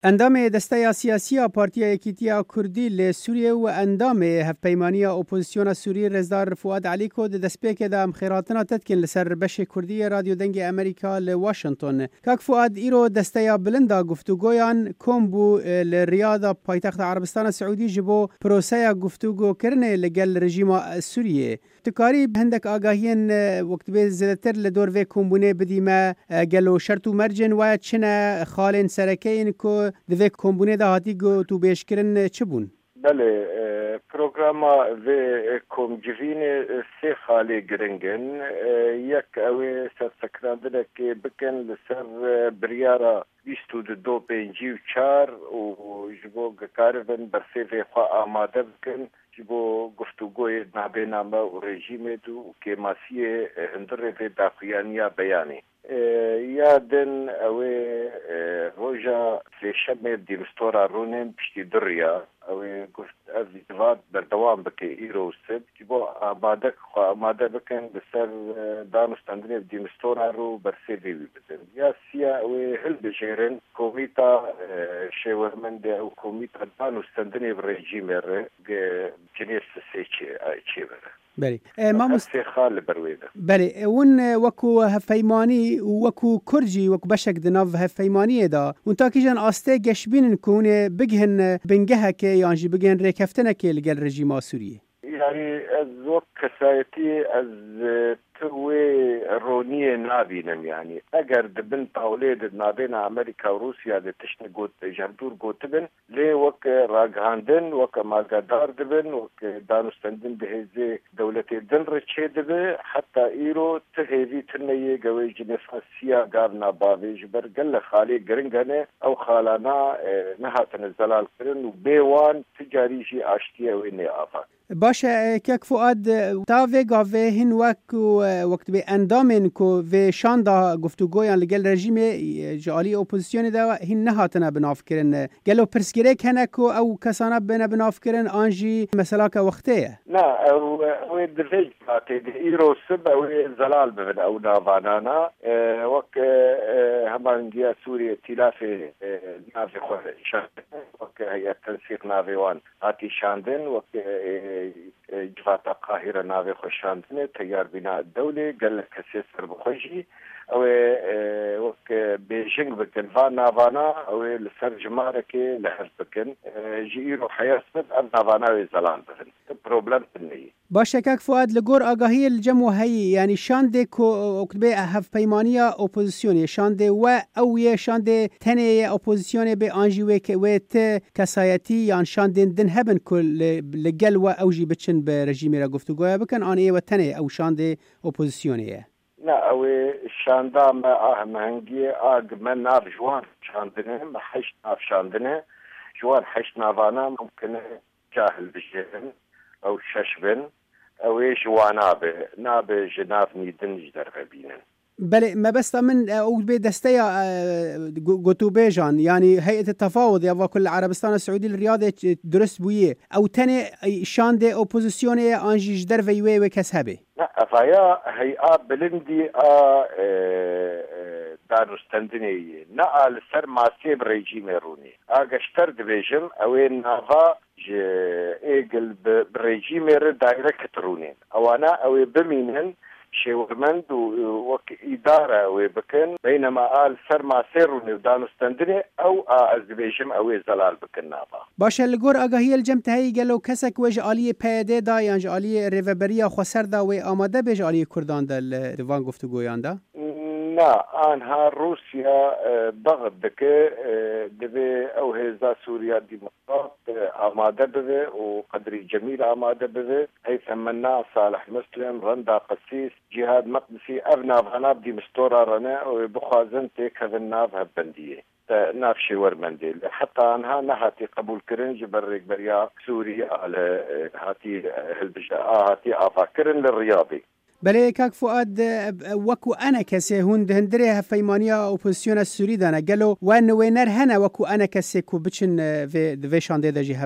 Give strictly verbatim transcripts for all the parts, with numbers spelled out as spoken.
اندام دسته سیاسی پارتی یکیتیا کردی ل سوریه و اندام هفپیمانی اپوزیسیون سوریه رزدار فؤاد علی کو د دسپیک د امخیراتنا تدکن لسر بش کردی رادیو دنگ امریکا ل واشنطن کاک فؤاد ایرو دسته بلندا گفتگویان کومبو ل ریاض پایتخت عربستان سعودی جبو پروسه گفتگو کرنه لگل رژیم سوریه تکاری هندک آگاهین وقت به زیاتر لدور و کومبونه بدیمه گلو شرط و مرجن و چنه خالن سرکین کو دوی کومبونه ده هاتی گو تو بیشکرن چه بون؟ بله پروگرام و کومجوین سه خالی گرنگن یک اوی سرسکراندنه که بکن لسر بریارا بیستو دو پینجی و چار و جبو گکارون برسیف خواه آماده بکن جبو گفتگوی نابینامه و رژیم دو که ماسیه اندره و داخویانیا بیانی یادن اوی روژا سیشمه دیمستورا رونن پشتی دریا اوی گفت از اتفاق بردوام بکه ایرو سد جبو آماده خواه آماده بکن بسر دانستاندنه دیمستورا رو برسیوی بزن یا سیا اوی هل بجیرن کومیتا شیورمنده او کومیتا دانستاندنه برژیم ره جنیس سیچه چه بره بله ما مست خال برویده بله اون وکو هفیمانی وکو کرجی وکو بشک دناو هفیمانی دا اون تا کیجان آسته گشبین کونه بگهن بنگه که یانجی بگهن ریکفتنه که لگل رژیم سوریه یعنی از وقت کسایتی از توی رونی نابینم یعنی اگر دبن تولید نابین امریکا و روسیا د تشنه گوت جندور گوت بن لی وک راگاندن وک ماگدار دبن وک دانستندن به دولت دن رچه دبه حتی ایرو تهیوی تنیه گوی جنفاسیا گارنا باویج برگل خالی گرنگنه او خالانا نهاتن زلال کرن و بیوان تجاریشی آشتیه و اینه آفاق باشه کک فؤاد تا و گاوه هن وک وقت به اندامن کو و شاندا گفتگویان لگل رژیم جالی اپوزیسیون دا هن نهاتنه بناف کرن گلو پرسگیره کنه کو او کسانه بنا بناف کرن آنجی مثلا که وقته نه او او درج فاتي ایرو سب او زلال بن او نافانانا وک همان دیا سوريا تلاف نافي خو وک هي تنسيق نافيوان هاتي شاندن وک جفات القاهرة نافي خوشاندنه تيار بناء الدولة قال لك كسيسر بخوشي او وك بيجنگ بكن فانا فانا او لسر جماركي لحر بكن جيرو حياسبت ابنا فانا وزلان بكن بروبلم تنيي باشه کک فؤاد لگور آگاهی الجمع هی یعنی شانده کو اکتبه هف پیمانیا اپوزیسیونی شانده و او یه شانده تنه اپوزیسیونی به آنجی و که و ت کسایتی یان شانده دن هبن کل لگل و اوجی بچن به رژیمی را گفتگویا بکن آن ای و تنه او شانده اپوزیسیونیه نه او شانده ما آهمانگی آگ من ناف جوان شاندنه ما حشت ناف شاندنه جوان حشت نافانا ممكن جاهل بجهن او ششبن او ايش وانابه نابه جناف نيدن جدر غبينن بله ما بس من او به دسته گوتوبه جان یعنی هيئه التفاوض یا كل عربستان السعودي الرياض درست بويه او تنه شانده اپوزيسيون انجي جدر وي و كسبه لا فيا هيئه بلندي ا دانستندني نقل سر ماسي بريجيم روني اگشتر دبيجم او نافا ج ايجل بريجيم دايركت رونين او انا او بمينن شيورمند وك إدارة وبكن بينما قال سر ما سيروني ودانستندني أو أزبيشم أو زلال بكن نابا باشه لگور آگاهی الجمت هایی گلو کسک وج آلی پیاده دا یانج آلی ریوبریا خسر دا و آماده بج آلی کردان دا دوان گفتگویان دا؟ نه آنها روسيا ضغط دكه دبي او هزا سوريا ديمقراط آماده به وقدري جميل آماده به هي ثمنا صالح مسلم رندا قسيس جهاد مقدسي ابنا بناب دي مستورا رنا وبخازن تيك هذا الناف هبنديه ناف شور منديل حتى انها نهاتي قبول كرن جبرك بريا سوريا على هاتي هالبجا هاتي افاكرن للرياضي بله کاک فؤاد وکو انا کسی هند هندره هفیمانیا اپوزیسیون السوری دانه گلو وان وینر هنه وکو انا کسی کو بچن و شانده دا جی هبن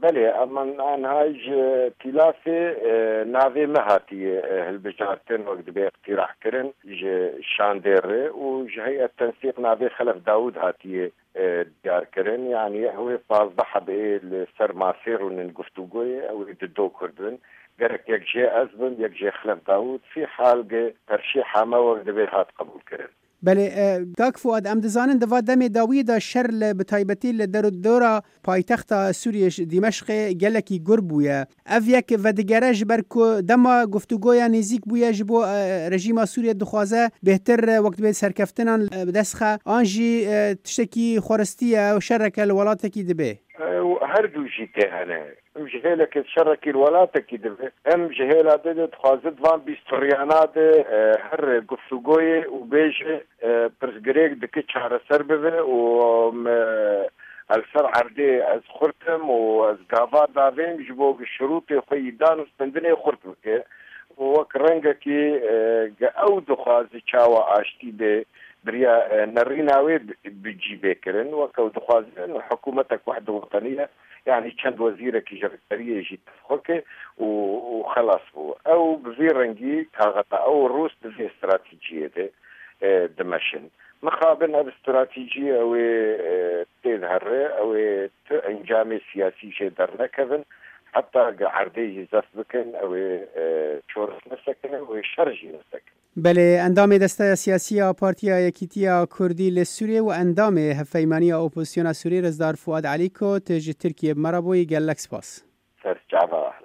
بله اما انهاج تلافه ناوی مهاتی هالبجارتن وقت بي اقتراح كرن شاندير وجهيئة تنسيق ناوي خلف داود هاتي ديار كرن يعني هو فاصبح بإيه سر ماسير ونقفتوقوي او ددو كردن قرك يكجي أزبن يكجي خلف داود في حال ترشيح ما وقت بي هات قبول كرن بله داک فؤاد ام دزانن دوا دم داوید شر بتایبتی لدر دورا پایتخت سوریه دمشق گلکی گربویه اف یک ودگرج برکو دما گفتگویا نزیک بویه جبو رژیم سوریه دخوازه بهتر وقت به سرکفتنان بدسخه آنجی تشتکی خورستیه و شرک الولاتکی دبه هر دو جي تهنه ام جهيلة كتشركي الولاة كده ام جهيلة ده تخازد فان بيستوريانات هر قفتوغوي وبيجي برسجريك دكي شهر سربه و السر عردي از خرطم و از قافات دافين جبوك الشروط خيدان وستندني خرطبك ووك رنگكي او دخازي چاوا آشتي ده بريا نريناوي بجي بكرن وكو دخازن حكومتك وحدة وطنية يعني كان وزيرك جرتريه يجي تفخك وخلاص هو او بزيرنجي كاغطا او الروس بزي استراتيجيه دي دمشن مخابن الاستراتيجيه او تظهر او انجام سياسي شي درنا كذن حتى عردي زف بكن او شورس نسكن او شرجي نسكن بله اندام دسته سیاسی پارتیا یکیتیا کردی لسوریه و اندام هفیمانی اپوزیسیون سوریه رزدار فؤاد علیکو تج ترکیه مرابوی گلکس پاس سر جعبه